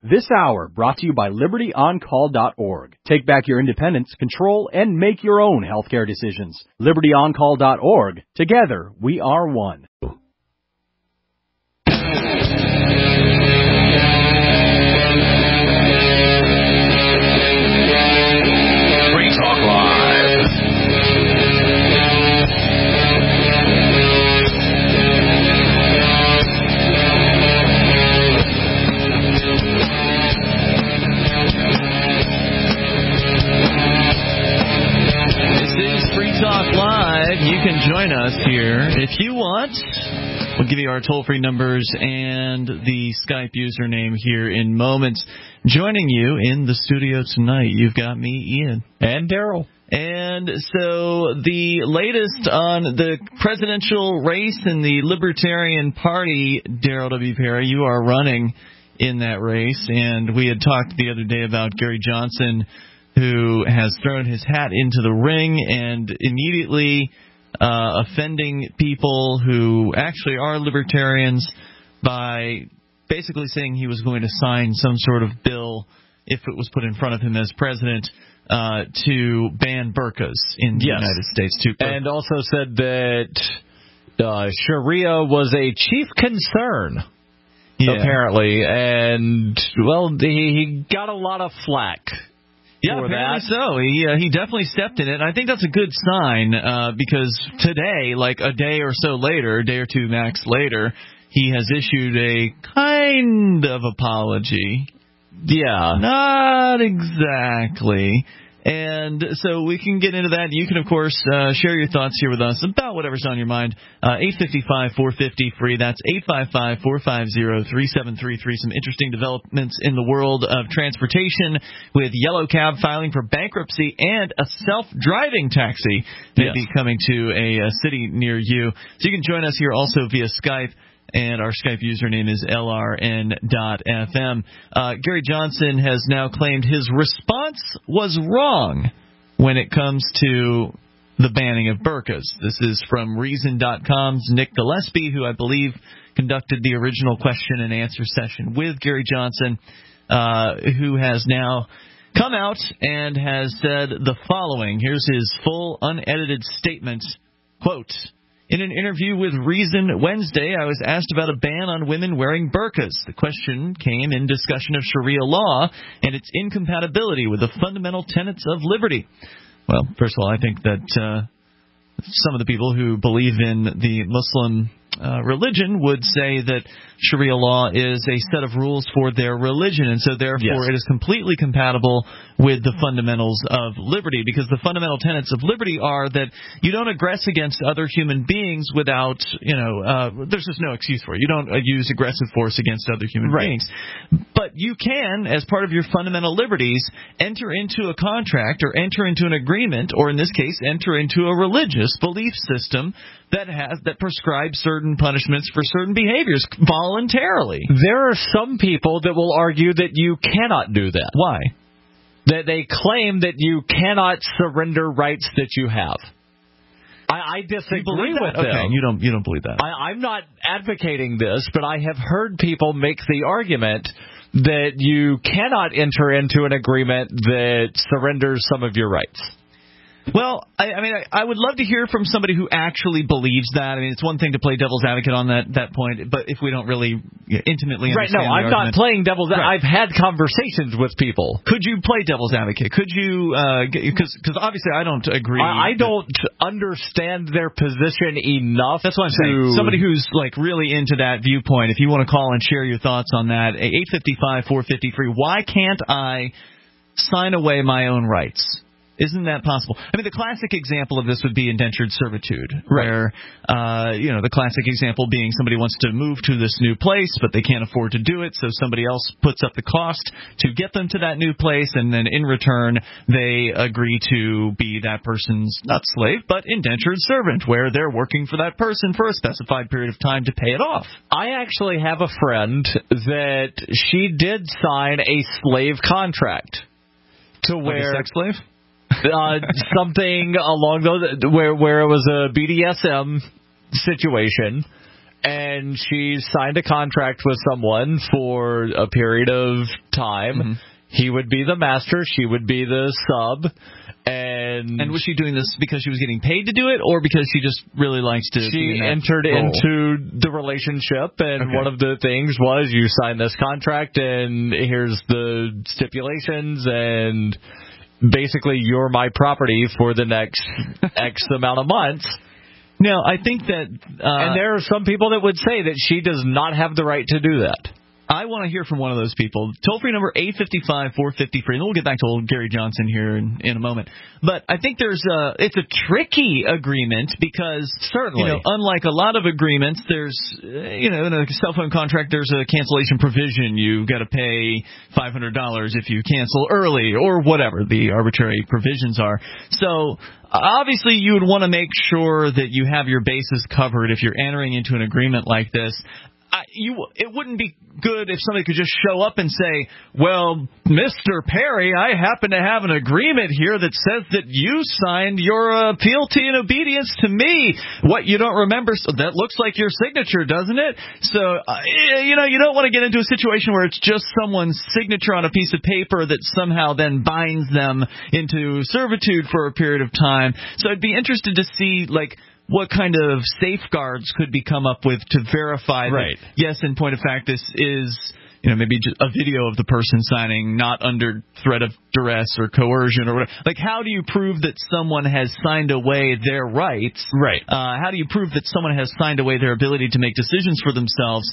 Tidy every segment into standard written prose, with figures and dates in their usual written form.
This hour brought to you by LibertyOnCall.org. Take back your independence, control, and make your own healthcare decisions. LibertyOnCall.org. Together, we are one. Free Talk Live. Talk Live. You can join us here if you want. We'll give you our toll-free numbers and the Skype username here in moments. Joining you in the studio tonight, you've got me, Ian. And Daryl. And so the latest on the presidential race in the Libertarian Party, Daryl W. Perry, you are running in that race. And we had talked the other day about Gary Johnson, who has thrown his hat into the ring and immediately offending people who actually are libertarians by basically saying he was going to sign some sort of bill, if it was put in front of him as president, to ban burqas in the United States. And also said that Sharia was a chief concern, apparently. And, well, he got a lot of flack. Yeah, apparently so. He definitely stepped in it. And I think that's a good sign because today, like a day or so later, a day or two max later, he has issued a kind of apology. Yeah. Not exactly. And so we can get into that. You can, of course, share your thoughts here with us about whatever's on your mind. 855-450-FREE. That's 855-450-3733. Some interesting developments in the world of transportation with Yellow Cab filing for bankruptcy and a self-driving taxi may be coming to a city near you. So you can join us here also via Skype. And our Skype username is LRN.FM. Gary Johnson has now claimed his response was wrong when it comes to the banning of burqas. This is from Reason.com's Nick Gillespie, who I believe conducted the original question and answer session with Gary Johnson, who has now come out and has said the following. Here's his full unedited statement. Quote, "In an interview with Reason Wednesday, I was asked about a ban on women wearing burqas. The question came in discussion of Sharia law and its incompatibility with the fundamental tenets of liberty." Well, first of all, I think that some of the people who believe in the Muslim religion would say that Sharia law is a set of rules for their religion, and so therefore it is completely compatible with the fundamentals of liberty, because the fundamental tenets of liberty are that you don't aggress against other human beings without, there's just no excuse for it. You don't use aggressive force against other human beings. But you can, as part of your fundamental liberties, enter into a contract or enter into an agreement, or in this case, enter into a religious belief system that prescribes certain punishments for certain behaviors voluntarily. There are some people that will argue that you cannot do that. Why? That they claim that you cannot surrender rights that you have. I disagree with them. Okay, you don't believe that. I'm not advocating this, but I have heard people make the argument that you cannot enter into an agreement that surrenders some of your rights. Well, I would love to hear from somebody who actually believes that. I mean, it's one thing to play devil's advocate on that point, but if we don't really intimately understand the I'm argument, not playing devil's advocate. I've had conversations with people. Could you play devil's advocate? Could you, because obviously I don't agree. I don't understand their position enough. That's what I'm saying. Somebody who's like really into that viewpoint, if you want to call and share your thoughts on that, 855-450-FREE. Why can't I sign away my own rights? Isn't that possible? I mean, the classic example of this would be indentured servitude, where, the classic example being somebody wants to move to this new place, but they can't afford to do it, so somebody else puts up the cost to get them to that new place, and then in return, they agree to be that person's, not slave, but indentured servant, where they're working for that person for a specified period of time to pay it off. I actually have a friend that she did sign a slave contract to where... Like a sex slave? Something along those, where it was a BDSM situation, and she signed a contract with someone for a period of time. Mm-hmm. He would be the master, she would be the sub. And was she doing this because she was getting paid to do it, or because she just really likes to? She entered into the relationship, and one of the things was, you sign this contract, and here's the stipulations, and basically you're my property for the next X amount of months. Now, I think that... and there are some people that would say that she does not have the right to do that. I want to hear from one of those people. Toll-free number 855-450-FREE. And we'll get back to old Gary Johnson here in a moment. But I think it's a tricky agreement because, certainly, unlike a lot of agreements, there's, in a cell phone contract, there's a cancellation provision. You've got to pay $500 if you cancel early or whatever the arbitrary provisions are. So obviously, you would want to make sure that you have your bases covered if you're entering into an agreement like this. It wouldn't be good if somebody could just show up and say, well, Mr. Perry, I happen to have an agreement here that says that you signed your fealty and obedience to me. What, you don't remember? So that looks like your signature, doesn't it? So, you don't want to get into a situation where it's just someone's signature on a piece of paper that somehow then binds them into servitude for a period of time. So I'd be interested to see, what kind of safeguards could be come up with to verify that, yes, in point of fact, this is, maybe just a video of the person signing, not under threat of duress or coercion or whatever. How do you prove that someone has signed away their rights? Right. How do you prove that someone has signed away their ability to make decisions for themselves?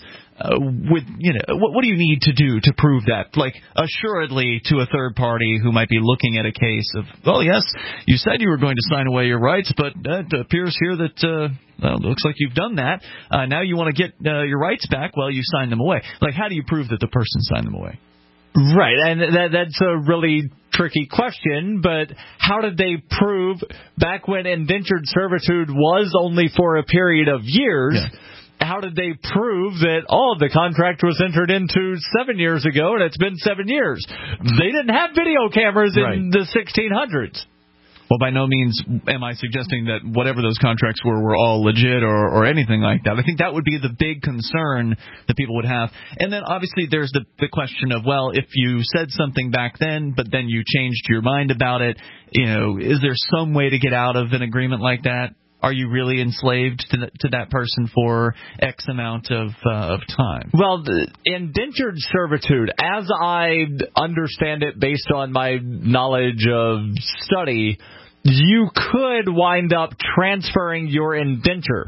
What do you need to do to prove that? Assuredly to a third party who might be looking at a case of, well, yes, you said you were going to sign away your rights, but it appears here that, it looks like you've done that. Now you want to get your rights back. Well, you signed them away. How do you prove that the person signed them away? Right, and that's a really tricky question, but how did they prove back when indentured servitude was only for a period of years? Yeah. How did they prove that, the contract was entered into 7 years ago and it's been 7 years? They didn't have video cameras in the 1600s. Well, by no means am I suggesting that whatever those contracts were all legit or anything like that. I think that would be the big concern that people would have. And then obviously there's the question of, well, if you said something back then, but then you changed your mind about it, is there some way to get out of an agreement like that? Are you really enslaved to that person for X amount of time? Well, indentured servitude, as I understand it based on my knowledge of study, you could wind up transferring your indenture.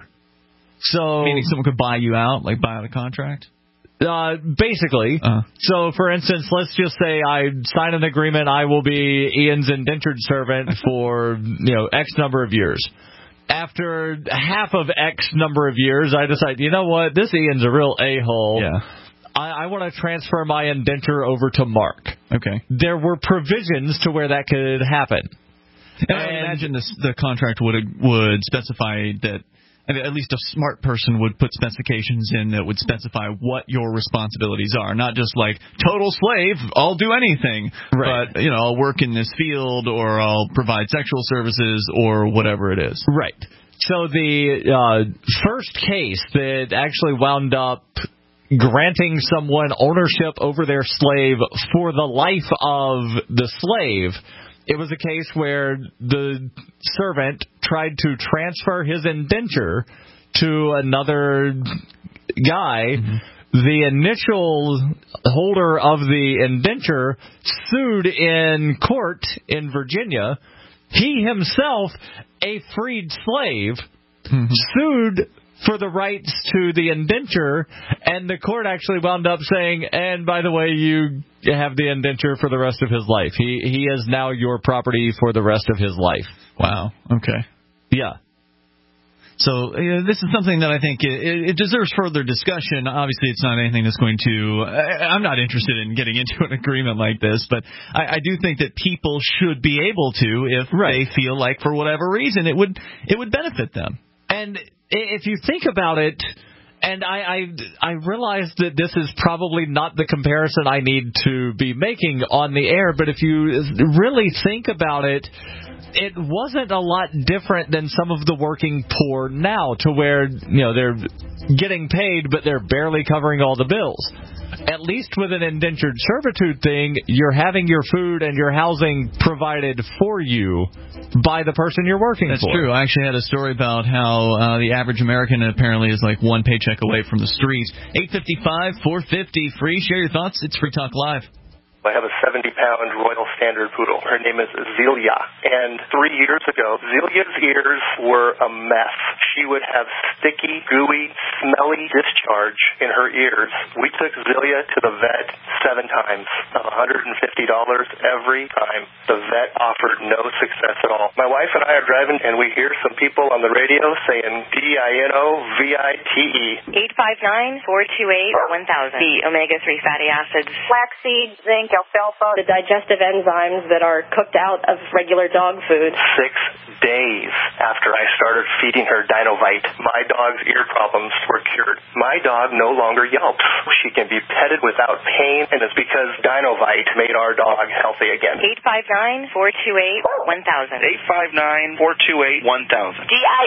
So, meaning someone could buy you out, buy out a contract? Basically. So, for instance, let's just say I sign an agreement, I will be Ian's indentured servant for, X number of years. After half of X number of years, I decide, you know what, this Ian's a real a-hole. Yeah. I want to transfer my indenture over to Mark. Okay. There were provisions to where that could happen. And I imagine the contract would specify that, at least a smart person would put specifications in that would specify what your responsibilities are. Not just total slave, I'll do anything. Right. But, I'll work in this field, or I'll provide sexual services, or whatever it is. Right. So the first case that actually wound up granting someone ownership over their slave for the life of the slave, it was a case where the servant tried to transfer his indenture to another guy. Mm-hmm. The initial holder of the indenture sued in court in Virginia. He himself, a freed slave, sued for the rights to the indenture, and the court actually wound up saying, and by the way, you have the indenture for the rest of his life. He is now your property for the rest of his life. Wow. Okay. Yeah. So this is something that I think it deserves further discussion. Obviously, it's not anything that's going to... I'm not interested in getting into an agreement like this, but I do think that people should be able to, if they feel like for whatever reason it would benefit them. And if you think about it, and I realize that this is probably not the comparison I need to be making on the air, but if you really think about it, it wasn't a lot different than some of the working poor now, to where they're getting paid, but they're barely covering all the bills. At least with an indentured servitude thing, you're having your food and your housing provided for you by the person you're working for. That's true. I actually had a story about how the average American apparently is like one paycheck away from the street. 855-450 free. Share your thoughts. It's Free Talk Live. I have a 70-pound Royal Standard Poodle. Her name is Zelia. And 3 years ago, Zelia's ears were a mess. She would have sticky, gooey, smelly discharge in her ears. We took Zelia to the vet 7 times, $150 every time. The vet offered no success at all. My wife and I are driving, and we hear some people on the radio saying DINOVITE. 859-428-1000. The omega-3 fatty acids. Flaxseed, zinc, alfalfa, the digestive enzymes that are cooked out of regular dog food. 6 days after I started feeding her Dinovite, my dog's ear problems were cured. My dog no longer yelps. She can be petted without pain, and it's because Dinovite made our dog healthy again. 859-428-1000. 859-428-1000.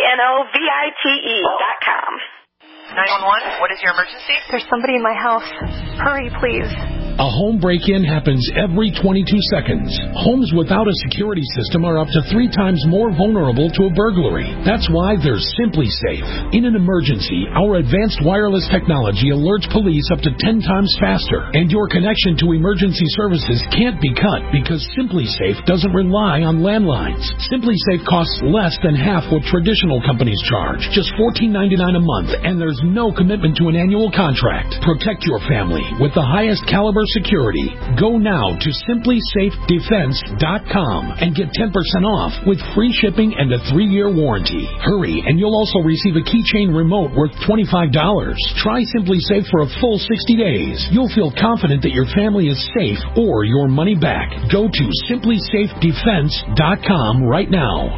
DINOVITE.com. 911, what is your emergency? There's somebody in my house. Hurry, please. A home break-in happens every 22 seconds. Homes without a security system are up to 3 times more vulnerable to a burglary. That's why there's Simply Safe. In an emergency, our advanced wireless technology alerts police up to 10 times faster, and your connection to emergency services can't be cut because Simply Safe doesn't rely on landlines. Simply Safe costs less than half what traditional companies charge, just $14.99 a month, and there's no commitment to an annual contract. Protect your family with the highest caliber security. Go now to simplysafedefense.com and get 10% off with free shipping and a 3-year warranty. Hurry, and you'll also receive a keychain remote worth $25. Try Simply Safe for a full 60 days. You'll feel confident that your family is safe or your money back. Go to simplysafedefense.com right now.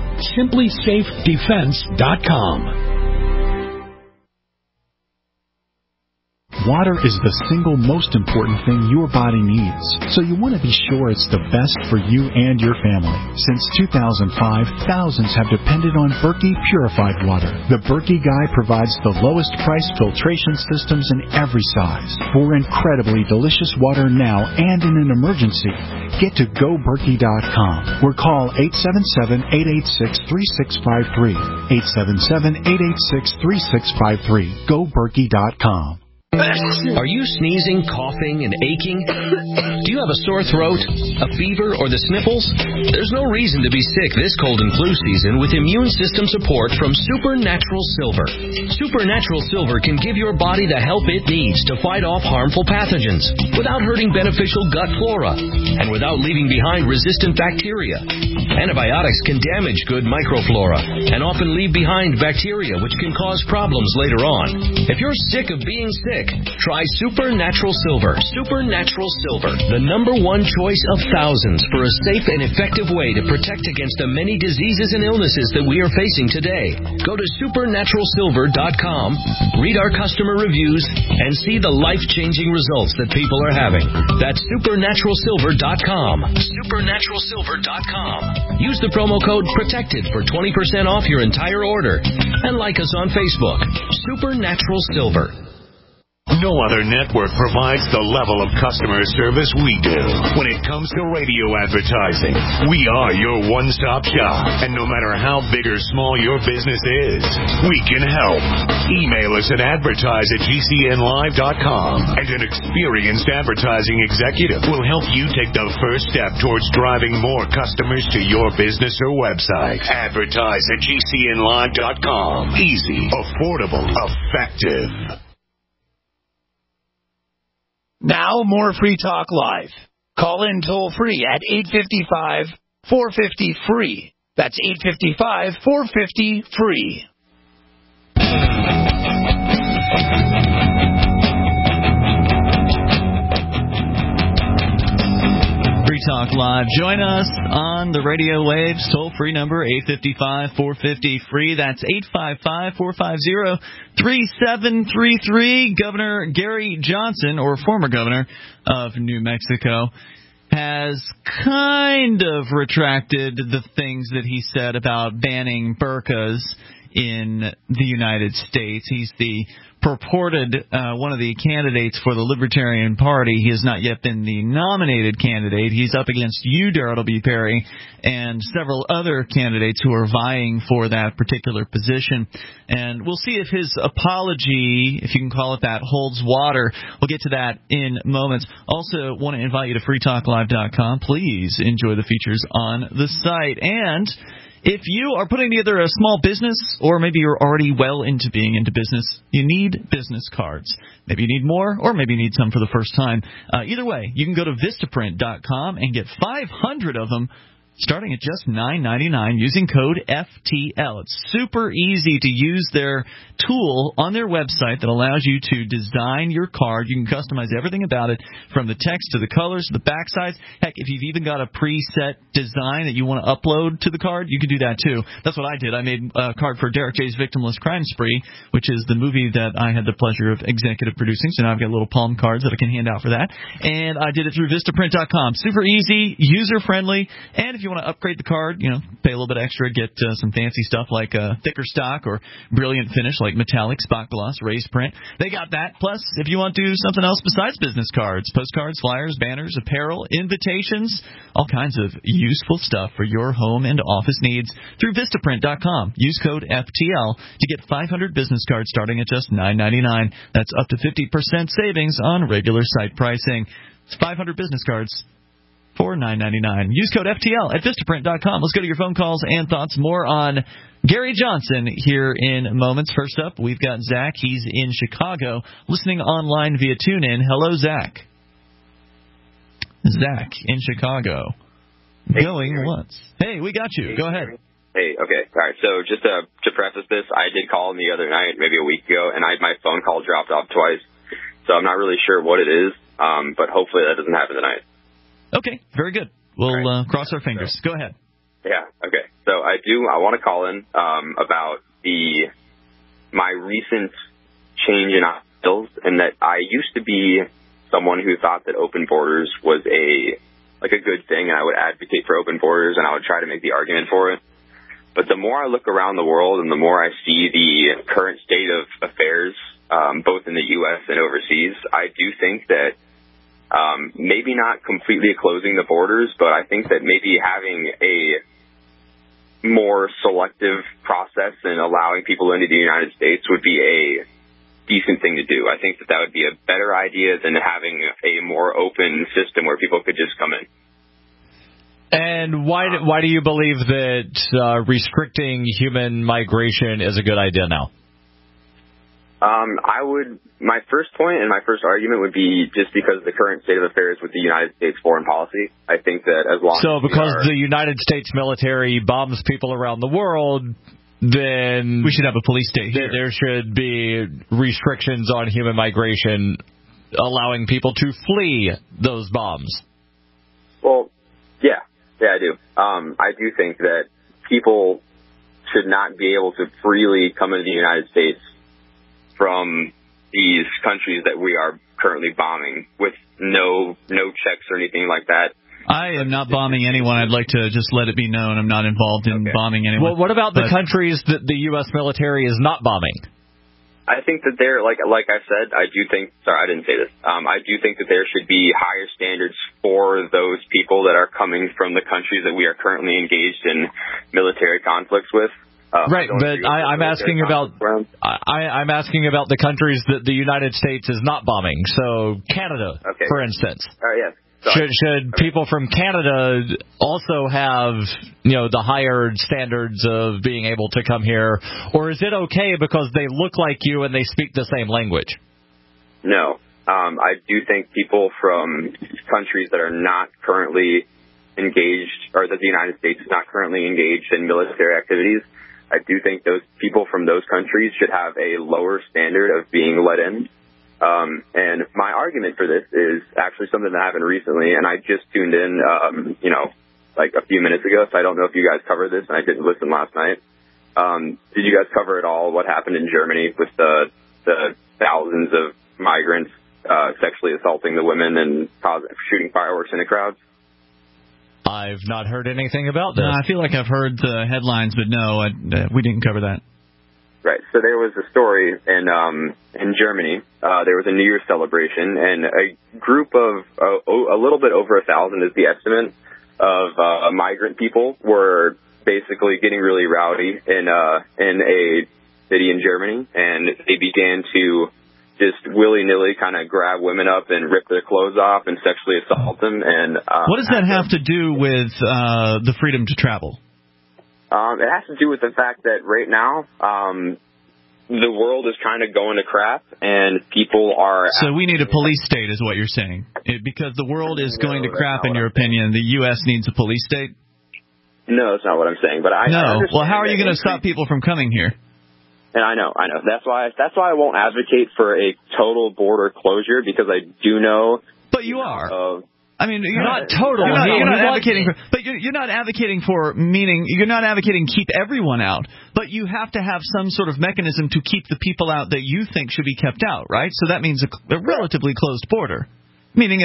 simplysafedefense.com. Water is the single most important thing your body needs, so you want to be sure it's the best for you and your family. Since 2005, thousands have depended on Berkey purified water. The Berkey Guy provides the lowest price filtration systems in every size. For incredibly delicious water now and in an emergency, get to GoBerkey.com or call 877-886-3653. 877-886-3653. GoBerkey.com. Are you sneezing, coughing, and aching? Do you have a sore throat, a fever, or the sniffles? There's no reason to be sick this cold and flu season with immune system support from Supernatural Silver. Supernatural Silver can give your body the help it needs to fight off harmful pathogens without hurting beneficial gut flora and without leaving behind resistant bacteria. Antibiotics can damage good microflora and often leave behind bacteria which can cause problems later on. If you're sick of being sick, try Supernatural Silver. Supernatural Silver, the #1 choice of thousands for a safe and effective way to protect against the many diseases and illnesses that we are facing today. Go to supernaturalsilver.com, read our customer reviews, and see the life-changing results that people are having. That's supernaturalsilver.com. Supernaturalsilver.com. Use the promo code PROTECTED for 20% off your entire order. And like us on Facebook. Supernatural Silver. No other network provides the level of customer service we do. When it comes to radio advertising, we are your one-stop shop. And no matter how big or small your business is, we can help. Email us at advertise@gcnlive.com, and an experienced advertising executive will help you take the first step towards driving more customers to your business or website. Advertise@gcnlive.com. Easy, affordable, effective. Now, more Free Talk Live. Call in toll-free at 855-450-FREE. That's 855-450-FREE. Free Talk Live. Join us on the radio waves. Toll-free number 855-450-FREE. That's 855-450-3733. Governor Gary Johnson, or former governor of New Mexico, has kind of retracted the things that he said about banning burqas in the United States. He's the purported one of the candidates for the Libertarian Party. He has not yet been the nominated candidate. He's up against you, Darrell W. Perry, and several other candidates who are vying for that particular position. And we'll see if his apology, if you can call it that, holds water. We'll get to that in moments. Also, want to invite you to freetalklive.com. Please enjoy the features on the site. And if you are putting together a small business, or maybe you're already well into being into business, you need business cards. Maybe you need more, or maybe you need some for the first time. Either way, you can go to Vistaprint.com and get 500 of them, starting at just $9.99 using code FTL. It's super easy to use their tool on their website that allows you to design your card. You can customize everything about it, from the text to the colors to the backsides. Heck, if you've even got a preset design that you want to upload to the card, you can do that too. That's what I did. I made a card for Derek J's Victimless Crime Spree, which is the movie that I had the pleasure of executive producing. So now I've got little palm cards that I can hand out for that. And I did it through Vistaprint.com. Super easy, user-friendly, and if you want to upgrade the card, pay a little bit extra, get some fancy stuff like thicker stock or brilliant finish like metallic, spot gloss, raised print. They got that. Plus, if you want to do something else besides business cards, postcards, flyers, banners, apparel, invitations, all kinds of useful stuff for your home and office needs through Vistaprint.com. Use code FTL to get 500 business cards starting at just $9.99. That's up to 50% savings on regular site pricing. It's 500 business cards for $9.99. Use code FTL at Vistaprint.com. Let's go to your phone calls and thoughts. More on Gary Johnson here in moments. First up, we've got Zach. He's in Chicago, listening online via TuneIn. Hello, Zach. Zach in Chicago. Hey, going once. Hey, we got you. Go ahead. Hey, okay. All right, so just to preface this, I did call the other night, maybe a week ago, and my phone call dropped off twice. So I'm not really sure what it is, but hopefully that doesn't happen tonight. Okay, very good. We'll cross our fingers. Go ahead. Yeah, okay. So I want to call in about my recent change in ideals, and that I used to be someone who thought that open borders was a good thing, and I would advocate for open borders, and I would try to make the argument for it. But the more I look around the world and the more I see the current state of affairs, both in the U.S. and overseas, I do think that maybe not completely closing the borders, but I think that maybe having a more selective process and allowing people into the United States would be a decent thing to do. I think that would be a better idea than having a more open system where people could just come in. And why do you believe that restricting human migration is a good idea now? My first point and my first argument would be just because of the current state of affairs with the United States foreign policy. I think that as long as because the United States military bombs people around the world, then we should have a police state here. There should be restrictions on human migration, allowing people to flee those bombs. Well, yeah, I do. I do think that people should not be able to freely come into the United States from these countries that we are currently bombing with no checks or anything like that. I am not bombing anyone. I'd like to just let it be known I'm not involved in bombing anyone. Well, what about the countries that the U.S. military is not bombing? I think that they're, like I said, I do think, sorry, I didn't say this. I do think that there should be higher standards for those people that are coming from the countries that we are currently engaged in military conflicts with. Right, but I'm asking about the countries that the United States is not bombing. So Canada, for instance. Yes. Should people from Canada also have, the higher standards of being able to come here, or is it okay because they look like you and they speak the same language? No, I do think people from countries that are not currently engaged, or that the United States is not currently engaged in military activities, I do think those people from those countries should have a lower standard of being let in. And my argument for this is actually something that happened recently, and I just tuned in, like a few minutes ago, so I don't know if you guys covered this, and I didn't listen last night. Did you guys cover at all what happened in Germany with the thousands of migrants sexually assaulting the women and shooting fireworks into crowds? I've not heard anything about this. No, I feel like I've heard the headlines, but no, we didn't cover that. Right. So there was a story in Germany. There was a New Year's celebration, and a group of a little bit over 1,000 is the estimate of migrant people were basically getting really rowdy in a city in Germany, and they began to just willy-nilly kind of grab women up and rip their clothes off and sexually assault them. And what does that have to do with the freedom to travel? It has to do with the fact that right now the world is kind of going to crap, and people are... So we need a police state is what you're saying. Because the world is going to crap, in your opinion, the U.S. needs a police state? No, that's not what I'm saying. But I well, how are you going to stop people from coming here? And I know. That's why I won't advocate for a total border closure, because I do know. But you are. I mean, you're not totally. You're not advocating for. But you're not advocating for. Meaning, you're not advocating keep everyone out. But you have to have some sort of mechanism to keep the people out that you think should be kept out, right? So that means a relatively closed border. Meaning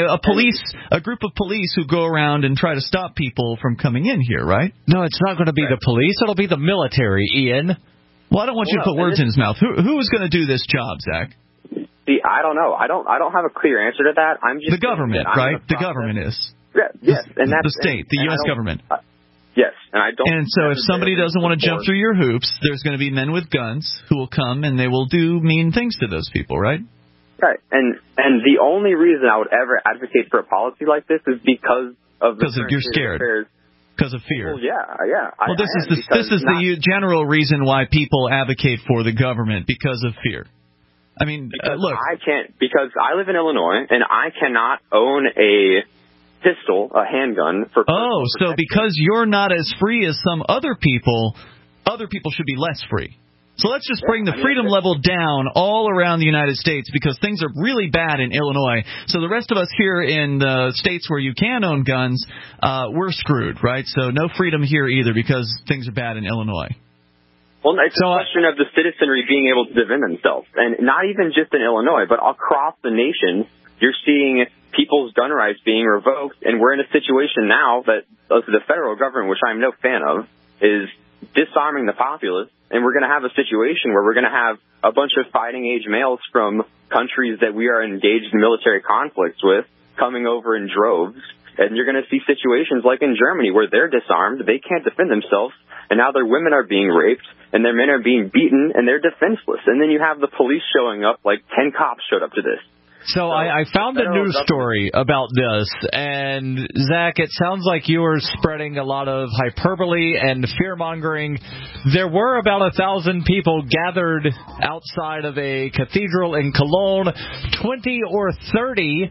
a group of police who go around and try to stop people from coming in here, right? No, it's not going to be the police. It'll be the military, Ian. Well, I don't want you to put words in his mouth. Who is going to do this job, Zach? See, I don't know. I don't have a clear answer to that. I'm just the government, right? The government is. Yeah, yes, and that's the state, the U.S. government. Yes, and I don't. And so, if somebody doesn't want to jump through your hoops, there's going to be men with guns who will come and they will do mean things to those people, right? Right, and the only reason I would ever advocate for a policy like this is because of you're scared. Because of fear. Well, yeah. Well, this is the general reason why people advocate for the government, because of fear. I mean, look. I can't, because I live in Illinois, and I cannot own a pistol, a handgun for. Oh, so because you're not as free as some other people should be less free. So let's just bring the freedom level down all around the United States, because things are really bad in Illinois. So the rest of us here in the states where you can own guns, we're screwed, right? So no freedom here either, because things are bad in Illinois. Well, it's a question of the citizenry being able to defend themselves. And not even just in Illinois, but across the nation, you're seeing people's gun rights being revoked. And we're in a situation now that the federal government, which I'm no fan of, is disarming the populace. And we're going to have a situation where we're going to have a bunch of fighting-age males from countries that we are engaged in military conflicts with coming over in droves. And you're going to see situations like in Germany where they're disarmed, they can't defend themselves, and now their women are being raped, and their men are being beaten, and they're defenseless. And then you have the police showing up, like 10 cops showed up to this. So I found a news story about this, and Zach, it sounds like you were spreading a lot of hyperbole and fear-mongering. There were about 1,000 people gathered outside of a cathedral in Cologne. 20 or 30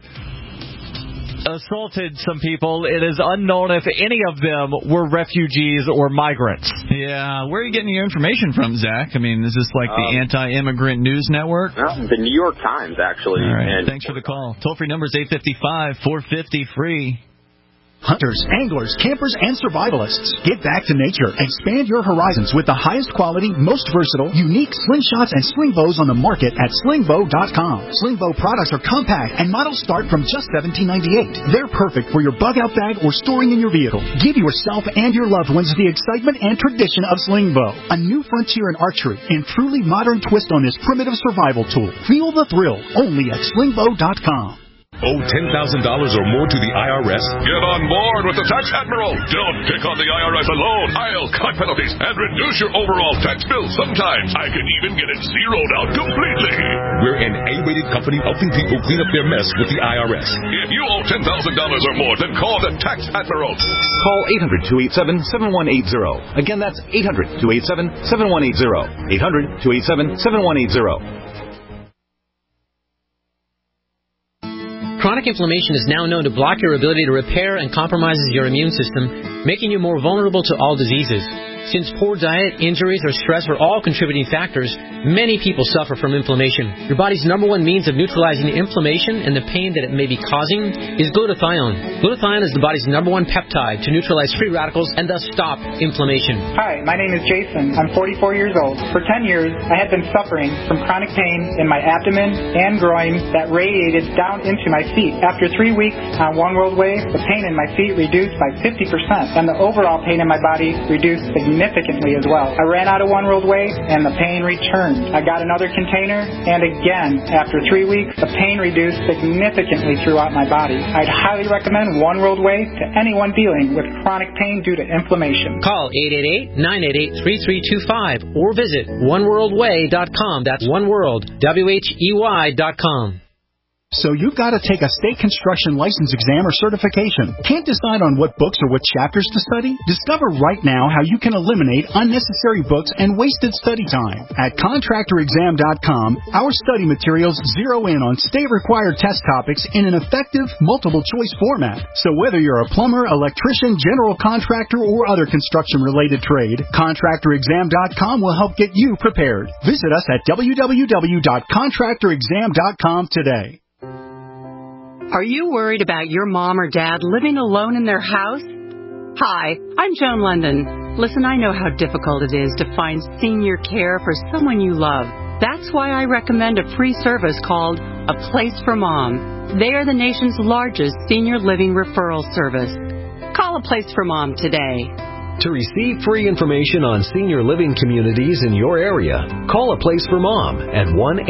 assaulted some people. It is unknown if any of them were refugees or migrants. Yeah, where are you getting your information from, Zach? I mean, is this like the anti-immigrant news network? No, the New York Times, actually. All right, and thanks for the call. Toll-free number is 855-450-FREE. Hunters, anglers, campers, and survivalists. Get back to nature. Expand your horizons with the highest quality, most versatile, unique slingshots and sling bows on the market at slingbow.com. Sling bow products are compact and models start from just $17.98. They're perfect for your bug-out bag or storing in your vehicle. Give yourself and your loved ones the excitement and tradition of sling bow, a new frontier in archery and truly modern twist on this primitive survival tool. Feel the thrill only at slingbow.com. Owe $10,000 or more to the IRS? Get on board with the Tax Admiral. Don't pick on the IRS alone. I'll cut penalties and reduce your overall tax bill. Sometimes I can even get it zeroed out completely. We're an A-rated company helping people clean up their mess with the IRS. If you owe $10,000 or more, then call the Tax Admiral. Call 800-287-7180. Again, that's 800-287-7180. 800-287-7180. Chronic inflammation is now known to block your ability to repair and compromises your immune system, making you more vulnerable to all diseases. Since poor diet, injuries, or stress are all contributing factors, many people suffer from inflammation. Your body's number one means of neutralizing inflammation and the pain that it may be causing is glutathione. Glutathione is the body's number one peptide to neutralize free radicals and thus stop inflammation. Hi, my name is Jason. I'm 44 years old. For 10 years, I had been suffering from chronic pain in my abdomen and groin that radiated down into my feet. After 3 weeks on One World Way, the pain in my feet reduced by 50%, and the overall pain in my body reduced significantly as well. I ran out of One World Way, and the pain returned. I got another container, and again, after 3 weeks, the pain reduced significantly throughout my body. I'd highly recommend One World Way to anyone dealing with chronic pain due to inflammation. Call 888-988-3325 or visit oneworldway.com. That's oneworld.com. So you've got to take a state construction license exam or certification. Can't decide on what books or what chapters to study? Discover right now how you can eliminate unnecessary books and wasted study time. At contractorexam.com, our study materials zero in on state-required test topics in an effective, multiple-choice format. So whether you're a plumber, electrician, general contractor, or other construction-related trade, contractorexam.com will help get you prepared. Visit us at www.contractorexam.com today. Are you worried about your mom or dad living alone in their house? Hi, I'm Joan London. Listen, I know how difficult it is to find senior care for someone you love. That's why I recommend a free service called A Place for Mom. They are the nation's largest senior living referral service. Call A Place for Mom today. To receive free information on senior living communities in your area, call A Place for Mom at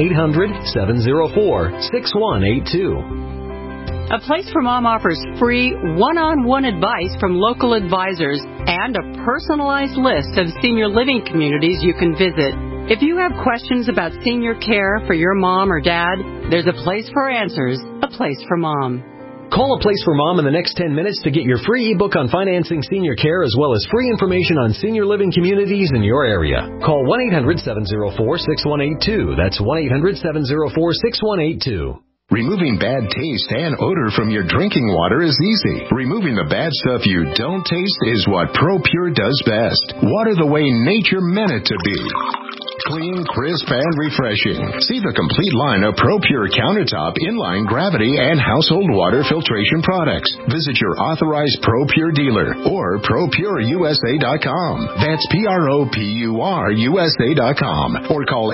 1-800-704-6182. A Place for Mom offers free one-on-one advice from local advisors and a personalized list of senior living communities you can visit. If you have questions about senior care for your mom or dad, there's a place for answers, A Place for Mom. Call A Place for Mom in the next 10 minutes to get your free ebook on financing senior care as well as free information on senior living communities in your area. Call 1-800-704-6182. That's 1-800-704-6182. Removing bad taste and odor from your drinking water is easy. Removing the bad stuff you don't taste is what ProPure does best. Water the way nature meant it to be. Clean, crisp, and refreshing. See the complete line of ProPure countertop, inline, gravity, and household water filtration products. Visit your authorized ProPure dealer or ProPureUSA.com. That's ProPureUSA.com or call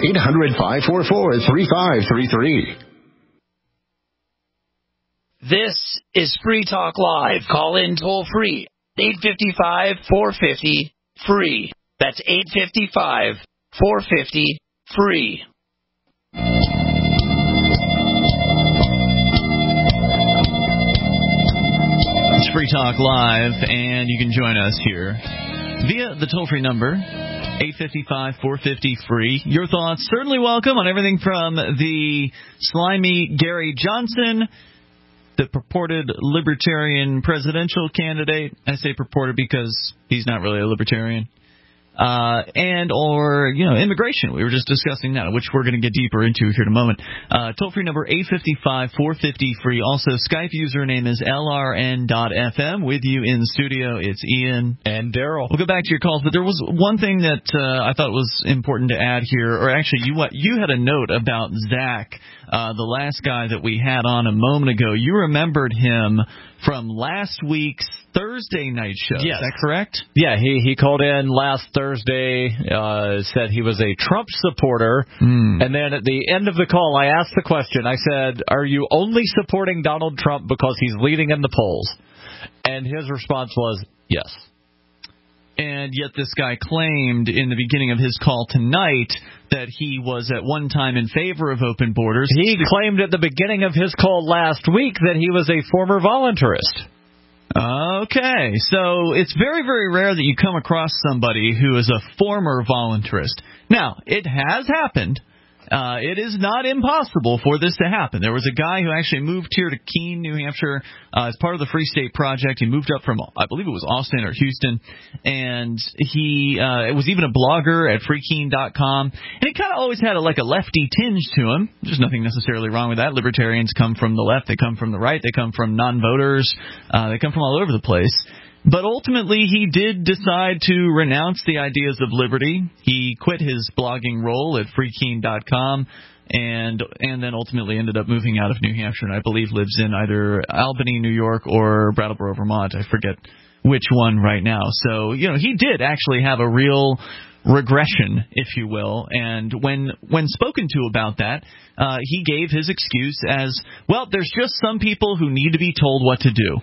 800-544-3533. This is Free Talk Live. Call in toll free. 855-450-FREE. That's 855-450-FREE. It's Free Talk Live, and you can join us here via the toll-free number, 855-450-FREE. Your thoughts certainly welcome on everything from the slimy Gary Johnson, the purported libertarian presidential candidate. I say purported because he's not really a libertarian. And or, immigration. We were just discussing that, which we're going to get deeper into here in a moment. Toll-free number 855-450-FREE. Also, Skype username is LRN.FM. With you in the studio, it's Ian. And Daryl. We'll go back to your calls, but there was one thing that I thought was important to add here, or actually, you had a note about Zach, the last guy that we had on a moment ago. You remembered him from last week's Thursday night show. Yes. Is that correct? Yeah, he called in last Thursday, said he was a Trump supporter, and then at the end of the call, I asked the question. I said, are you only supporting Donald Trump because he's leading in the polls? And his response was, yes. And yet this guy claimed in the beginning of his call tonight that he was at one time in favor of open borders. He claimed at the beginning of his call last week that he was a former voluntarist. Okay, so it's very, very rare that you come across somebody who is a former voluntarist. Now, it has happened. It is not impossible for this to happen. There was a guy who actually moved here to Keene, New Hampshire, as part of the Free State Project. He moved up from, I believe it was Austin or Houston, and he was even a blogger at freekeene.com. And he kind of always had a lefty tinge to him. There's nothing necessarily wrong with that. Libertarians come from the left. They come from the right. They come from non-voters. They come from all over the place. But ultimately, he did decide to renounce the ideas of liberty. He quit his blogging role at freekeen.com and then ultimately ended up moving out of New Hampshire, and I believe lives in either Albany, New York, or Brattleboro, Vermont. I forget which one right now. So, he did actually have a real regression, if you will, and when spoken to about that, he gave his excuse as, well, there's just some people who need to be told what to do.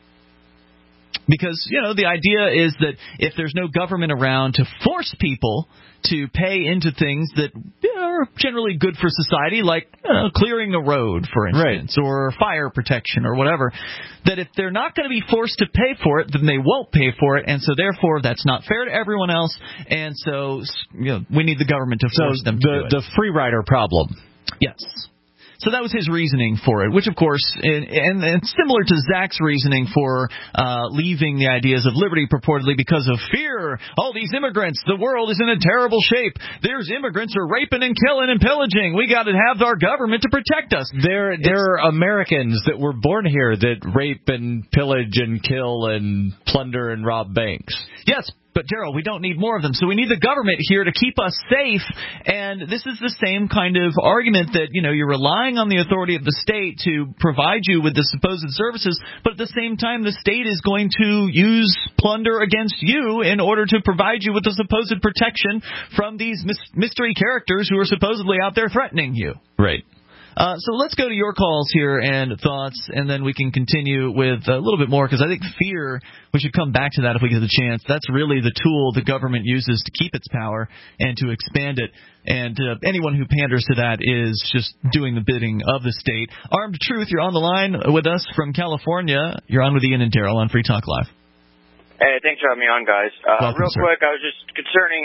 Because, the idea is that if there's no government around to force people to pay into things that are generally good for society, like clearing a road, for instance, or fire protection or whatever, that if they're not going to be forced to pay for it, then they won't pay for it, and so therefore that's not fair to everyone else, and so we need the government to force them to do it. The free rider problem. Yes. So that was his reasoning for it, which, of course, and similar to Zach's reasoning for leaving the ideas of liberty purportedly because of fear. All these immigrants, the world is in a terrible shape. There's immigrants are raping and killing and pillaging. We got to have our government to protect us. There are Americans that were born here that rape and pillage and kill and plunder and rob banks. Yes. But, Daryl, we don't need more of them, so we need the government here to keep us safe. And this is the same kind of argument that, you're relying on the authority of the state to provide you with the supposed services, but at the same time the state is going to use plunder against you in order to provide you with the supposed protection from these mystery characters who are supposedly out there threatening you. Right. So let's go to your calls here and thoughts, and then we can continue with a little bit more, because I think fear, we should come back to that if we get the chance. That's really the tool the government uses to keep its power and to expand it. And anyone who panders to that is just doing the bidding of the state. Armed Truth, you're on the line with us from California. You're on with Ian and Daryl on Free Talk Live. Hey, thanks for having me on, guys. Welcome, real sir. quick, I was just concerning,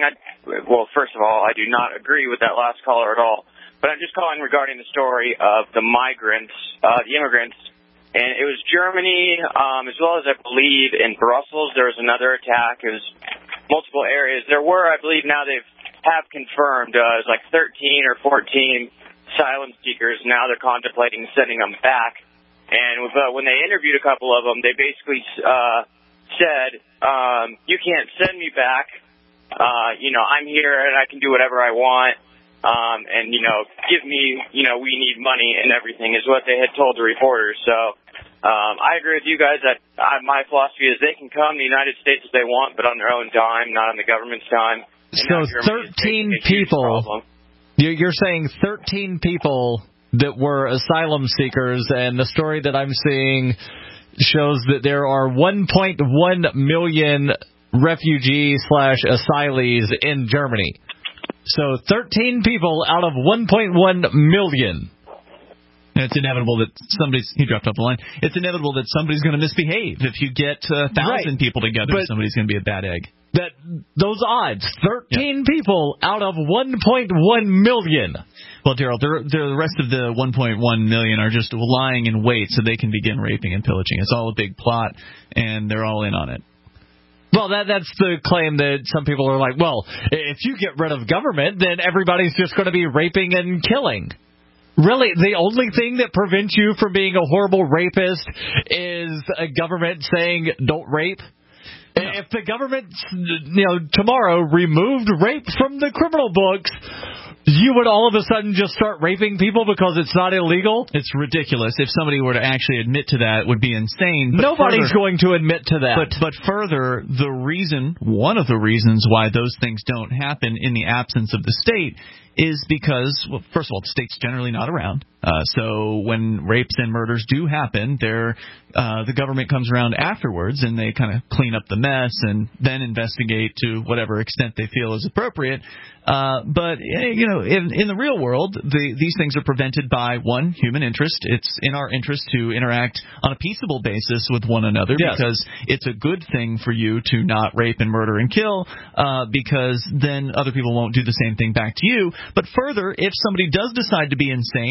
first of all, I do not agree with that last caller at all. But I'm just calling regarding the story of the migrants, the immigrants. And it was Germany, as well as I believe in Brussels. There was another attack. It was multiple areas. There were, I believe now they have confirmed, it was like 13 or 14 asylum seekers. Now they're contemplating sending them back. And when they interviewed a couple of them, they basically said, you can't send me back. I'm here and I can do whatever I want. And, give me, we need money and everything is what they had told the reporters. So I agree with you guys that my philosophy is they can come to the United States if they want, but on their own dime, not on the government's dime. So 13 people, you're saying 13 people that were asylum seekers, and the story that I'm seeing shows that there are 1.1 million refugees/asylees in Germany. So 13 people out of 1.1 million. And it's inevitable that he dropped off the line. It's inevitable that somebody's going to misbehave. If you get 1,000 people together, somebody's going to be a bad egg. Those odds, 13 people out of 1.1 million. Well, Daryl, the rest of the 1.1 million are just lying in wait so they can begin raping and pillaging. It's all a big plot, and they're all in on it. Well, that's the claim that some people are like, well, if you get rid of government, then everybody's just going to be raping and killing. Really, the only thing that prevents you from being a horrible rapist is a government saying don't rape? No. If the government, tomorrow removed rape from the criminal books, you would all of a sudden just start raping people because it's not illegal? It's ridiculous. If somebody were to actually admit to that, it would be insane. But nobody's going to admit to that. But further, one of the reasons why those things don't happen in the absence of the state is because, well, first of all, the state's generally not around. So when rapes and murders do happen, the government comes around afterwards and they kind of clean up the mess and then investigate to whatever extent they feel is appropriate. But in the real world, these things are prevented by, one, human interest. It's in our interest to interact on a peaceable basis with one another because it's a good thing for you to not rape and murder and kill because then other people won't do the same thing back to you. But further, if somebody does decide to be insane and do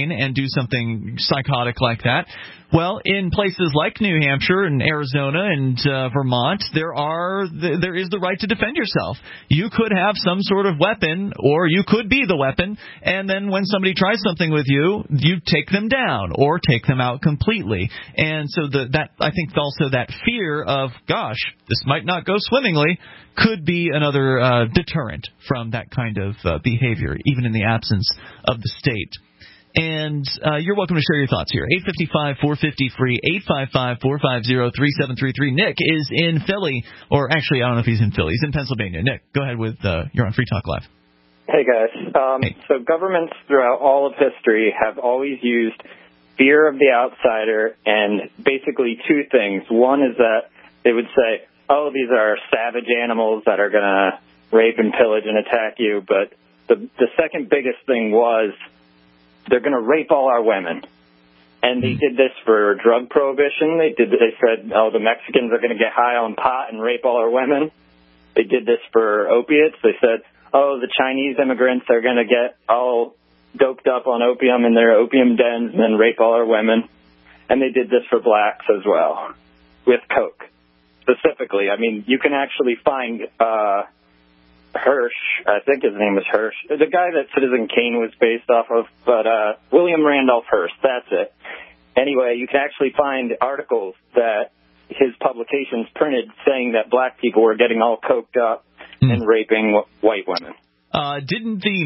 do something psychotic like that. Well, in places like New Hampshire and Arizona and Vermont, there is the right to defend yourself. You could have some sort of weapon, or you could be the weapon, and then when somebody tries something with you, you take them down or take them out completely. And so that I think also that fear of, gosh, this might not go swimmingly, could be another deterrent from that kind of behavior, even in the absence of the state. And you're welcome to share your thoughts here. 855-450-FREE, 855-450-3733. Nick is in Philly, or actually, I don't know if he's in Philly. He's in Pennsylvania. Nick, go ahead with you're on Free Talk Live. Hey, guys. So governments throughout all of history have always used fear of the outsider and basically two things. One is that they would say, oh, these are savage animals that are going to rape and pillage and attack you. But the second biggest thing was, they're going to rape all our women. And they did this for drug prohibition. They said, oh, the Mexicans are going to get high on pot and rape all our women. They did this for opiates. They said, oh, the Chinese immigrants are going to get all doped up on opium in their opium dens and then rape all our women. And they did this for blacks as well, with coke specifically. I mean, you can actually find Hirsch, I think his name is Hirsch, the guy that Citizen Kane was based off of, but William Randolph Hearst, that's it. Anyway, you can actually find articles that his publications printed saying that black people were getting all coked up and raping white women. Didn't the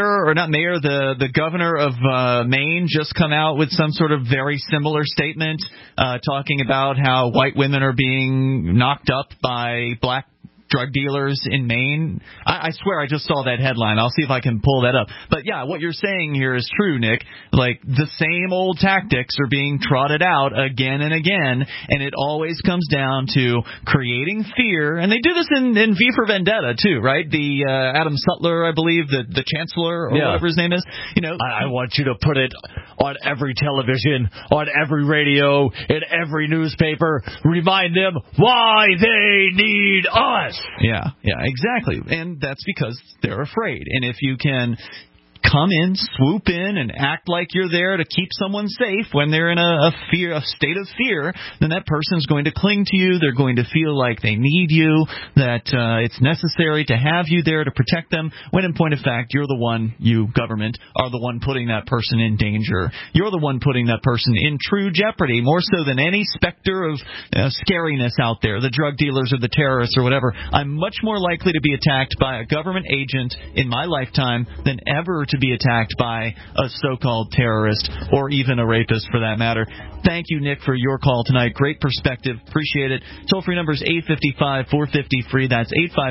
the governor of Maine just come out with some sort of very similar statement talking about how white women are being knocked up by black drug dealers in Maine? I swear I just saw that headline. I'll see if I can pull that up. But, yeah, what you're saying here is true, Nick. Like, the same old tactics are being trotted out again and again, and it always comes down to creating fear. And they do this in V for Vendetta, too, right? The Adam Sutler, I believe, the chancellor, or whatever his name is. You know, I want you to put it on every television, on every radio, in every newspaper. Remind them why they need us. Yeah, exactly. And that's because they're afraid. And if you can come in, swoop in, and act like you're there to keep someone safe when they're in a state of fear, then that person's going to cling to you. They're going to feel like they need you, that it's necessary to have you there to protect them, when in point of fact, you're the one, you government, are the one putting that person in danger. You're the one putting that person in true jeopardy, more so than any specter of scariness out there, the drug dealers or the terrorists or whatever. I'm much more likely to be attacked by a government agent in my lifetime than ever to be attacked by a so-called terrorist or even a rapist for that matter. Thank you, Nick, for your call tonight. Great perspective. Appreciate it. Toll-free number is 855-450-FREE. That's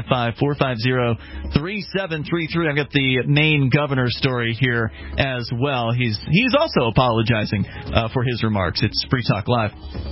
855-450-3733. I've got the Maine governor story here as well. He's also apologizing for his remarks. It's Free Talk Live.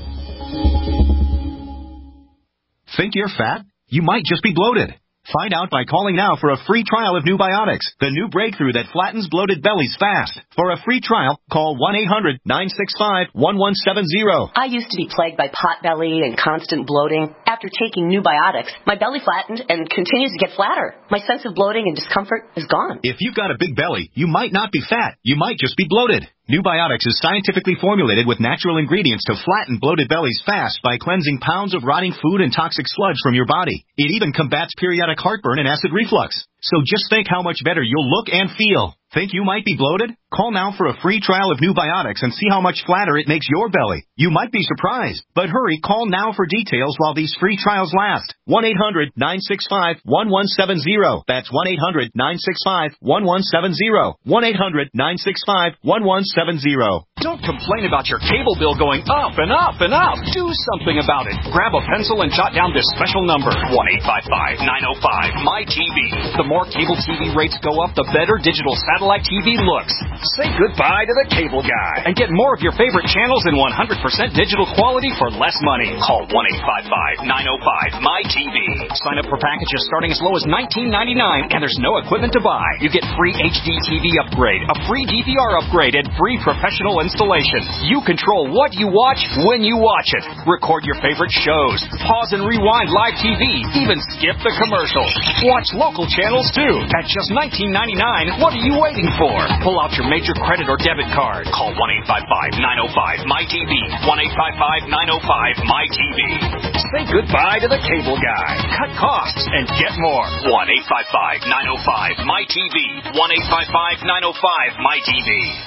Think you're fat? You might just be bloated. Find out by calling now for a free trial of New Biotics, the new breakthrough that flattens bloated bellies fast. For a free trial, call 1-800-965-1170. I used to be plagued by potbelly and constant bloating. After taking New Biotics, my belly flattened and continues to get flatter. My sense of bloating and discomfort is gone. If you've got a big belly, you might not be fat. You might just be bloated. New Biotics is scientifically formulated with natural ingredients to flatten bloated bellies fast by cleansing pounds of rotting food and toxic sludge from your body. It even combats periodic heartburn and acid reflux. So just think how much better you'll look and feel. Think you might be bloated? Call now for a free trial of New Biotics and see how much flatter it makes your belly. You might be surprised. But hurry, call now for details while these free trials last. 1-800-965-1170. That's 1-800-965-1170. 1-800-965-1170. Don't complain about your cable bill going up and up and up. Do something about it. Grab a pencil and jot down this special number. 1-855-905-MY-TV. The more cable TV rates go up, the better digital satellite TV looks. Say goodbye to the cable guy and get more of your favorite channels in 100% digital quality for less money. Call 1-855-905-MY-TV. Sign up for packages starting as low as $19.99, and there's no equipment to buy. You get free HD TV upgrade, a free DVR upgrade, and free professional installation. You control what you watch when you watch it. Record your favorite shows, pause and rewind live TV, even skip the commercials. Watch local channels too. At just $19.99, what are you waiting for? Pull out your major credit or debit card. Call 1-855-905-MyTV. 1-855-905-MyTV. Say goodbye to the cable guy. Cut costs and get more. 1-855-905-MyTV. 1-855-905-MyTV.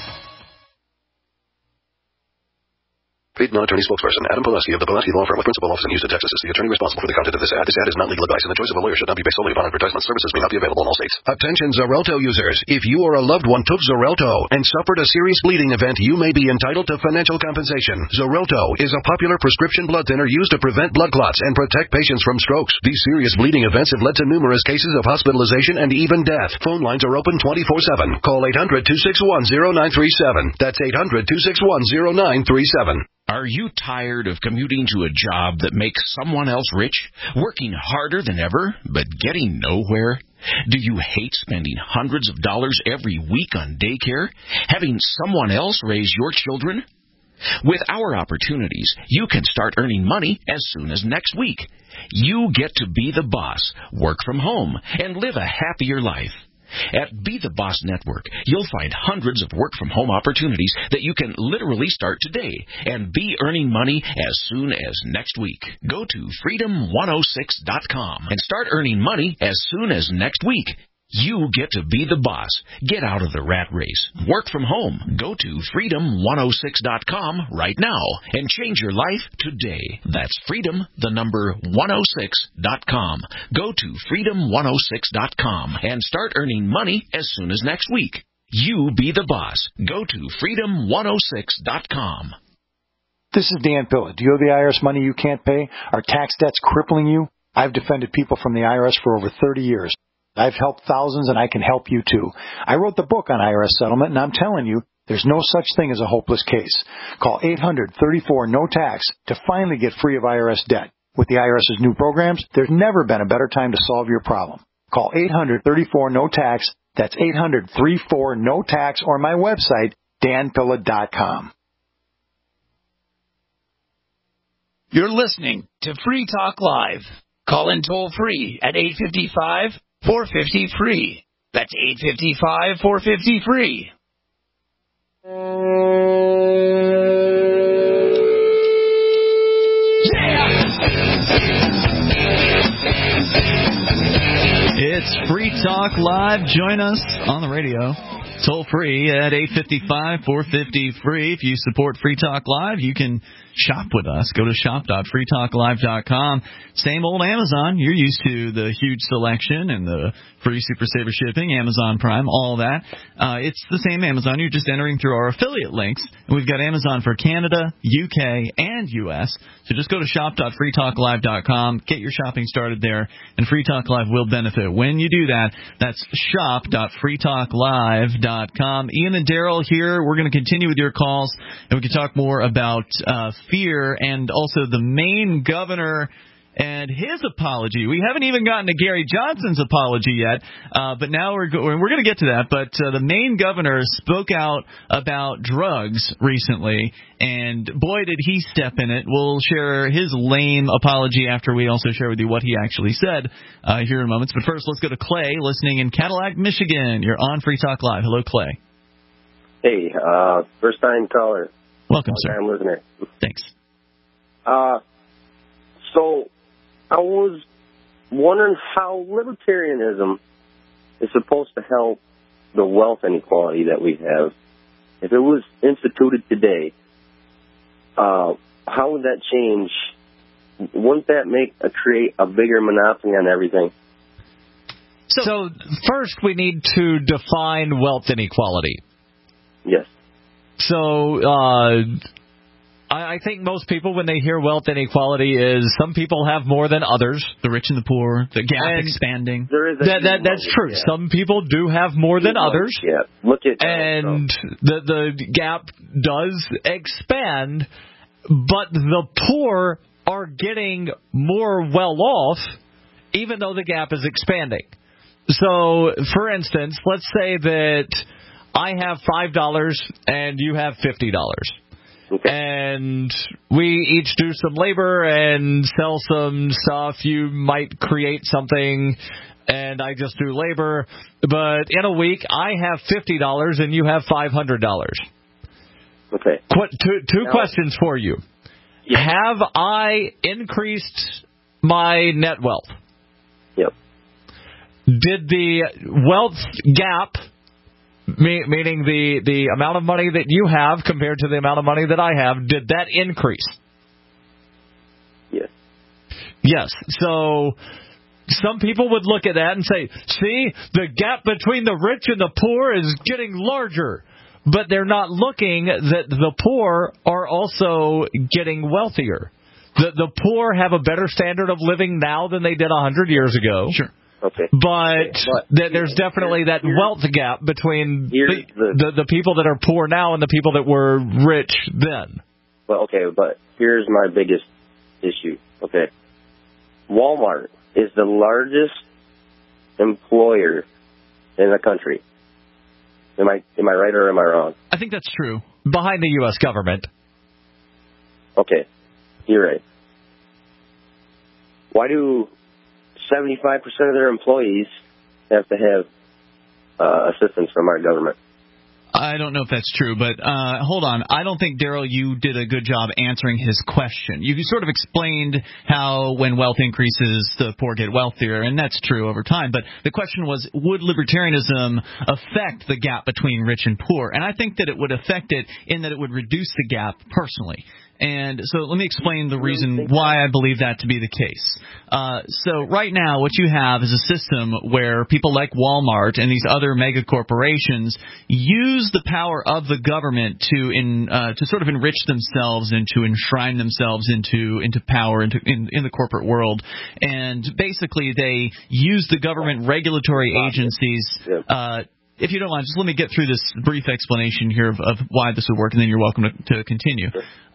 Paid non-attorney spokesperson Adam Pulaski of the Pulaski Law Firm with principal office in Houston, Texas is the attorney responsible for the content of this ad. This ad is not legal advice, and the choice of a lawyer should not be based solely upon advertisement. Services may not be available in all states. Attention Xarelto users. If you or a loved one took Xarelto and suffered a serious bleeding event, you may be entitled to financial compensation. Xarelto is a popular prescription blood thinner used to prevent blood clots and protect patients from strokes. These serious bleeding events have led to numerous cases of hospitalization and even death. Phone lines are open 24/7. Call 800-261-0937. That's 800-261-0937. Are you tired of commuting to a job that makes someone else rich, working harder than ever, but getting nowhere? Do you hate spending hundreds of dollars every week on daycare, having someone else raise your children? With our opportunities, you can start earning money as soon as next week. You get to be the boss, work from home, and live a happier life. At Be the Boss Network, you'll find hundreds of work-from-home opportunities that you can literally start today and be earning money as soon as next week. Go to freedom106.com and start earning money as soon as next week. You get to be the boss. Get out of the rat race. Work from home. Go to freedom106.com right now and change your life today. That's freedom106.com. Go to freedom106.com and start earning money as soon as next week. You be the boss. Go to freedom106.com. This is Dan Pilla. Do you owe the IRS money you can't pay? Are tax debts crippling you? I've defended people from the IRS for over 30 years. I've helped thousands, and I can help you, too. I wrote the book on IRS settlement, and I'm telling you, there's no such thing as a hopeless case. Call 800-34-NO-TAX to finally get free of IRS debt. With the IRS's new programs, there's never been a better time to solve your problem. Call 800-34-NO-TAX. That's 800-34-NO-TAX, or my website, danpilla.com. You're listening to Free Talk Live. Call in toll-free at 855-450-FREE. That's 855-450-FREE. It's Free Talk Live. Join us on the radio, toll-free at 855-450-FREE. If you support Free Talk Live, you can shop with us. Go to shop.freetalklive.com. Same old Amazon. You're used to the huge selection and the free Super Saver shipping, Amazon Prime, all that. It's the same Amazon. You're just entering through our affiliate links. And we've got Amazon for Canada, UK, and US. So just go to shop.freetalklive.com. Get your shopping started there, and Free Talk Live will benefit. When you do that, that's shop.freetalklive.com. Ian and Daryl here. We're going to continue with your calls, and we can talk more about fear and also the Maine governor and his apology. We haven't even gotten to Gary Johnson's apology yet, but now we're going to get to that. But the Maine governor spoke out about drugs recently, and boy, did he step in it. We'll share his lame apology after we also share with you what he actually said here in moments. But first, let's go to Clay, listening in Cadillac, Michigan. You're on Free Talk Live. Hello, Clay. Hey, first-time caller. Welcome, sir. I'm listener. Thanks. So I was wondering how libertarianism is supposed to help the wealth inequality that we have. If it was instituted today, how would that change? Wouldn't that create a bigger monopoly on everything? So first we need to define wealth inequality. Yes. So I think most people, when they hear wealth inequality, is some people have more than others. The rich and the poor, the gap expanding. There is that's true. Yeah. Some people do have more than others. Yeah. Look at and the gap does expand, but the poor are getting more well off even though the gap is expanding. So, for instance, let's say that I have $5 and you have $50. Okay. And we each do some labor and sell some stuff. You might create something and I just do labor. But in a week, I have $50 and you have $500. Okay. Two questions for you. Yeah. Have I increased my net wealth? Yep. Did the wealth gap, meaning the amount of money that you have compared to the amount of money that I have, did that increase? Yes. Yes. So some people would look at that and say, see, the gap between the rich and the poor is getting larger. But they're not looking that the poor are also getting wealthier. The poor have a better standard of living now than they did 100 years ago. Sure. Okay. But there's definitely that wealth gap between the people that are poor now and the people that were rich then. Well, okay, but here's my biggest issue. Okay. Walmart is the largest employer in the country. Am I right or am I wrong? I think that's true. Behind the U.S. government. Okay. You're right. Why do 75% of their employees have to have assistance from our government? I don't know if that's true, but hold on. I don't think, Daryl, you did a good job answering his question. You sort of explained how when wealth increases, the poor get wealthier, and that's true over time. But the question was, would libertarianism affect the gap between rich and poor? And I think that it would affect it in that it would reduce the gap personally. And so let me explain the reason why I believe that to be the case. So right now what you have is a system where people like Walmart and these other mega corporations use the power of the government to sort of enrich themselves and to enshrine themselves into power in the corporate world. And basically they use the government regulatory agencies. If you don't mind, just let me get through this brief explanation here of why this would work, and then you're welcome to continue.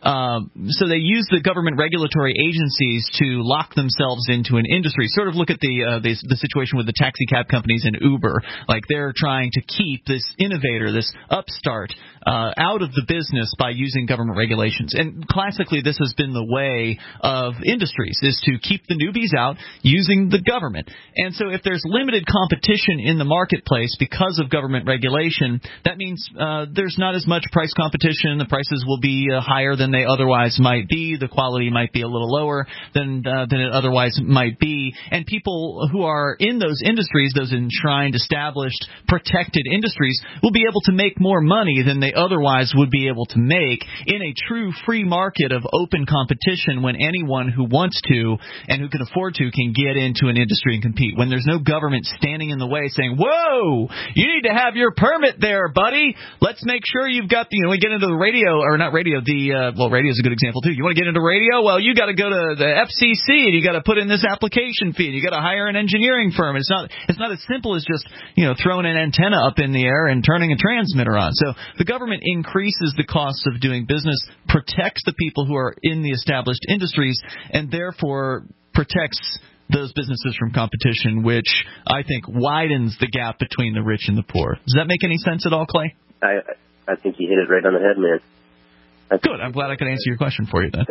So they use the government regulatory agencies to lock themselves into an industry. Sort of look at the situation with the taxi cab companies and Uber. Like they're trying to keep this innovator, this upstart, out of the business by using government regulations. And classically, this has been the way of industries, is to keep the newbies out using the government. And so if there's limited competition in the marketplace because of government regulation, that means there's not as much price competition. The prices will be higher than they otherwise might be. The quality might be a little lower than it otherwise might be. And people who are in those industries, those enshrined, established, protected industries, will be able to make more money than they otherwise would be able to make in a true free market of open competition, when anyone who wants to and who can afford to can get into an industry and compete. When there's no government standing in the way saying, whoa, you need to have your permit there, buddy. Let's make sure you've got we get into the radio, or not radio, radio is a good example too. You want to get into radio? Well, you got to go to the FCC and you got to put in this application fee and you got to hire an engineering firm. It's not as simple as just, throwing an antenna up in the air and turning a transmitter on. So the government increases the cost of doing business, protects the people who are in the established industries, and therefore protects those businesses from competition, which I think widens the gap between the rich and the poor. Does that make any sense at all, Clay? I think you hit it right on the head, man. Good. I'm glad I could answer your question for you then.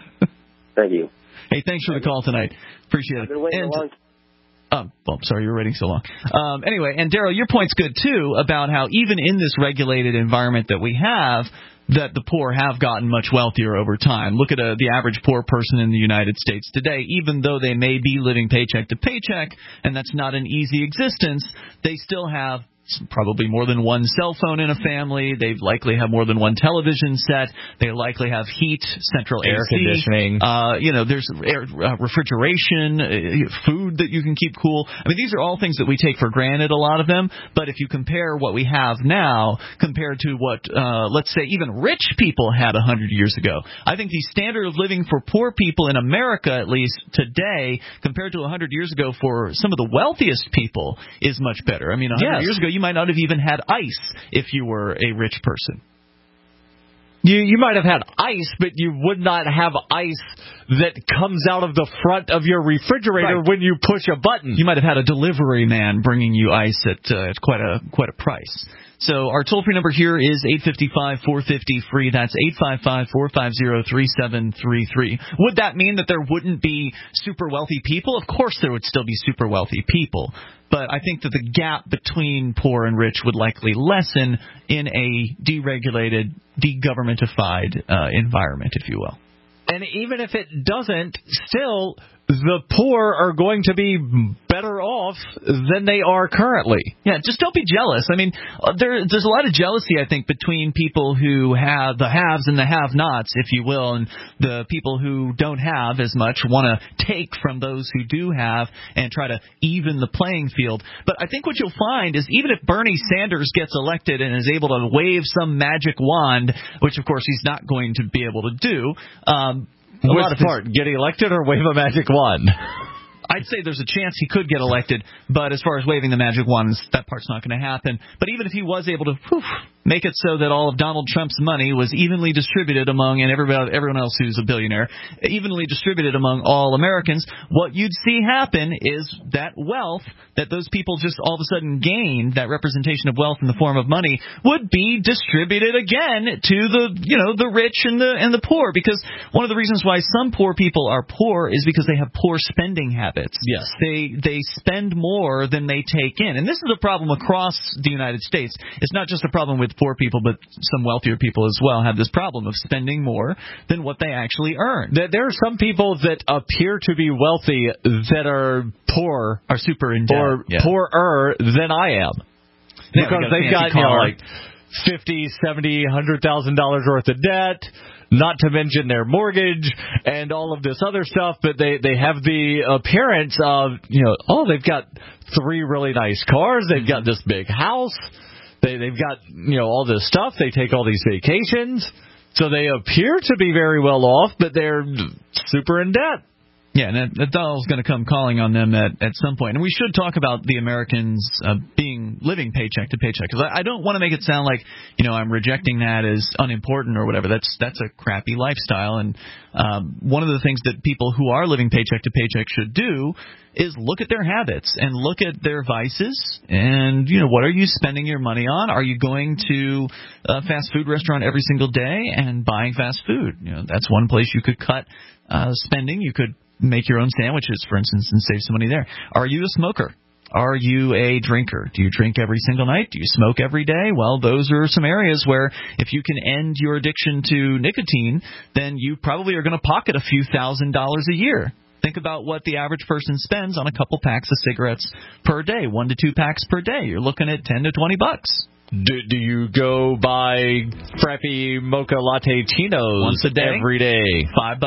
Thank you. Hey, thanks for the call tonight. Appreciate it. I've been waiting a long time. Well, sorry, you were waiting so long. Anyway, and Daryl, your point's good too about how even in this regulated environment that we have, that the poor have gotten much wealthier over time. Look at the average poor person in the United States today. Even though they may be living paycheck to paycheck, and that's not an easy existence, they still have probably more than one cell phone in a family. They likely have more than one television set. They likely have heat, central air AC, conditioning. There's refrigeration, food that you can keep cool. I mean, these are all things that we take for granted, a lot of them. But if you compare what we have now compared to what, let's say, even rich people had 100 years ago, I think the standard of living for poor people in America, at least today, compared to 100 years ago for some of the wealthiest people, is much better. I mean, 100 years ago, you might not have even had ice if you were a rich person. You might have had ice, but you would not have ice that comes out of the front of your refrigerator when you push a button. You might have had a delivery man bringing you ice at quite a price. So our toll-free number here is 855-450-FREE. That's 855-450-3733. Would that mean that there wouldn't be super wealthy people? Of course there would still be super wealthy people. But I think that the gap between poor and rich would likely lessen in a deregulated, de-governmentified environment, if you will. And even if it doesn't, still, the poor are going to be better off than they are currently. Yeah, just don't be jealous. I mean, there's a lot of jealousy, I think, between people who have the haves and the have-nots, if you will, and the people who don't have as much want to take from those who do have and try to even the playing field. But I think what you'll find is even if Bernie Sanders gets elected and is able to wave some magic wand, which, of course, he's not going to be able to do, which part? Get elected or wave a magic wand? I'd say there's a chance he could get elected, but as far as waving the magic wand, that part's not going to happen. But even if he was able to make it so that all of Donald Trump's money was evenly distributed among, and everyone else who's a billionaire, evenly distributed among all Americans, what you'd see happen is that wealth that those people just all of a sudden gained, that representation of wealth in the form of money, would be distributed again to the rich and the poor. Because one of the reasons why some poor people are poor is because they have poor spending habits. Yes. They spend more than they take in. And this is a problem across the United States. It's not just a problem with poor people, but some wealthier people as well have this problem of spending more than what they actually earn. There are some people that appear to be wealthy that are poor, are super in debt, or poorer than I am. Because they've got like $50,000, $70,000, $100,000 worth of debt, not to mention their mortgage and all of this other stuff, but they have the appearance of, they've got 3 really nice cars, they've got this big house, they've got, all this stuff, they take all these vacations, so they appear to be very well off, but they're super in debt. Yeah, and that doll's going to come calling on them at some point. And we should talk about the Americans living paycheck to paycheck, because I don't want to make it sound like I'm rejecting that as unimportant or whatever. That's a crappy lifestyle. And one of the things that people who are living paycheck to paycheck should do is look at their habits and look at their vices and what are you spending your money on? Are you going to a fast food restaurant every single day and buying fast food? That's one place you could cut spending. You could make your own sandwiches, for instance, and save some money there. Are you a smoker? Are you a drinker? Do you drink every single night? Do you smoke every day? Well, those are some areas where if you can end your addiction to nicotine, then you probably are going to pocket a few $1,000s a year. Think about what the average person spends on a couple packs of cigarettes per day, 1 to 2 packs per day. You're looking at $10 to $20. Do you go buy frappy mocha latte chinos once a day? Every day? $5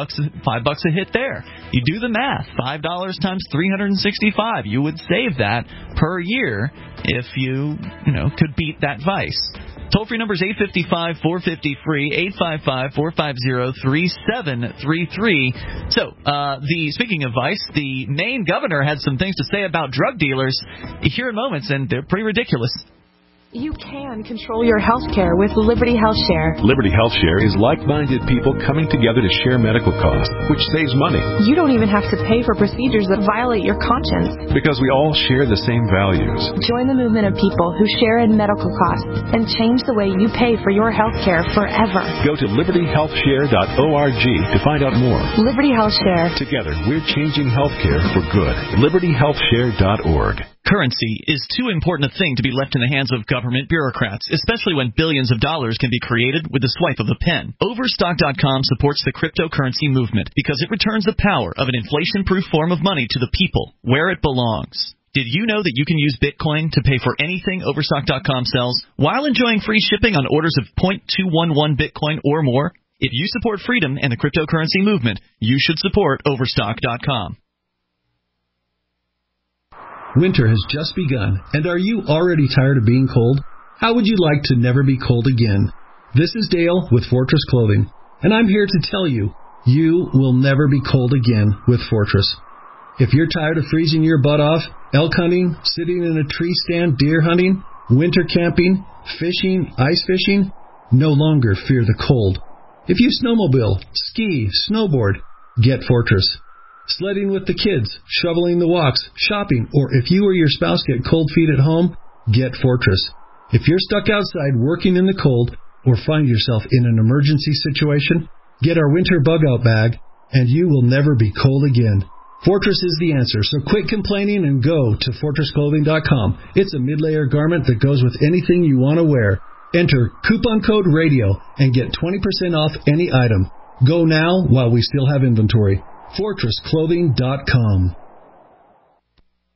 a hit there. You do the math. $5 times 365. You would save that per year if you could beat that vice. Toll-free number is 855-450-FREE, 855-450-3733. So, speaking of vice, the Maine governor had some things to say about drug dealers here in moments, and they're pretty ridiculous. You can control your health care with Liberty Health Share. Liberty Health Share is like-minded people coming together to share medical costs, which saves money. You don't even have to pay for procedures that violate your conscience. Because we all share the same values. Join the movement of people who share in medical costs and change the way you pay for your health care forever. Go to libertyhealthshare.org to find out more. Liberty Health Share. Together, we're changing health care for good. libertyhealthshare.org. Currency is too important a thing to be left in the hands of government bureaucrats, especially when billions of dollars can be created with the swipe of a pen. Overstock.com supports the cryptocurrency movement because it returns the power of an inflation-proof form of money to the people where it belongs. Did you know that you can use Bitcoin to pay for anything Overstock.com sells while enjoying free shipping on orders of 0.211 Bitcoin or more? If you support freedom and the cryptocurrency movement, you should support Overstock.com. Winter has just begun, and are you already tired of being cold? How would you like to never be cold again? This is Dale with Fortress Clothing, and I'm here to tell you, you will never be cold again with Fortress. If you're tired of freezing your butt off, elk hunting, sitting in a tree stand, deer hunting, winter camping, fishing, ice fishing, no longer fear the cold. If you snowmobile, ski, snowboard, get Fortress. Sledding with the kids, shoveling the walks, shopping, or if you or your spouse get cold feet at home, get Fortress. If you're stuck outside working in the cold or find yourself in an emergency situation, get our winter bug-out bag, and you will never be cold again. Fortress is the answer, so quit complaining and go to FortressClothing.com. It's a mid-layer garment that goes with anything you want to wear. Enter coupon code RADIO and get 20% off any item. Go now while we still have inventory. FortressClothing.com.